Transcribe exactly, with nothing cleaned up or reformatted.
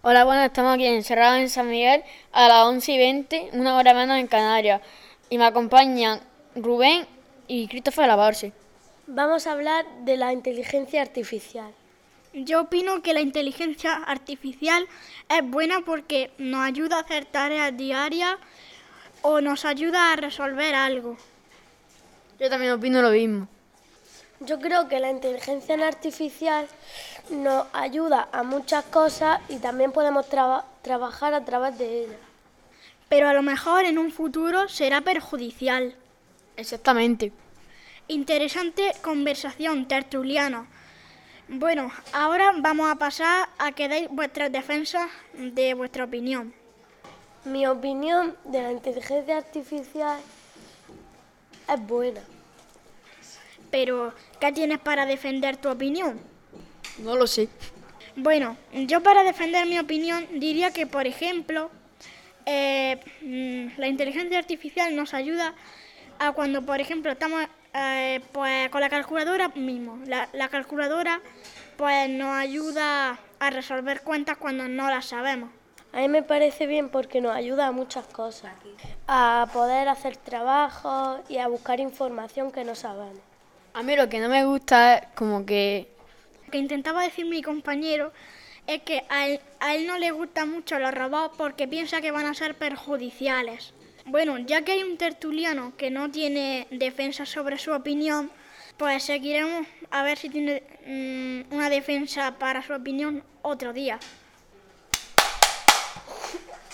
Hola, bueno, estamos aquí encerrados en San Miguel a las once y veinte, una hora menos en Canarias. Y me acompañan Rubén y Christopher de la Borsi. Vamos a hablar de la inteligencia artificial. Yo opino que la inteligencia artificial es buena porque nos ayuda a hacer tareas diarias o nos ayuda a resolver algo. Yo también opino lo mismo. Yo creo que la inteligencia artificial nos ayuda a muchas cosas y también podemos traba- trabajar a través de ella. Pero a lo mejor en un futuro será perjudicial. Exactamente. Interesante conversación, tertuliano. Bueno, ahora vamos a pasar a que deis vuestras defensas de vuestra opinión. Mi opinión de la inteligencia artificial es buena. Pero, ¿qué tienes para defender tu opinión? No lo sé. Bueno, yo para defender mi opinión diría que, por ejemplo, eh, mm, la inteligencia artificial nos ayuda a cuando, por ejemplo, estamos eh, pues con la calculadora mismo. La, la calculadora pues nos ayuda a resolver cuentas cuando no las sabemos. A mí me parece bien porque nos ayuda a muchas cosas. A poder hacer trabajos y a buscar información que no sabemos. A mí lo que no me gusta es como que... Lo que intentaba decir mi compañero es que a él, a él no le gustan mucho los robots porque piensa que van a ser perjudiciales. Bueno, ya que hay un tertuliano que no tiene defensa sobre su opinión, pues seguiremos a ver si tiene mmm, una defensa para su opinión otro día.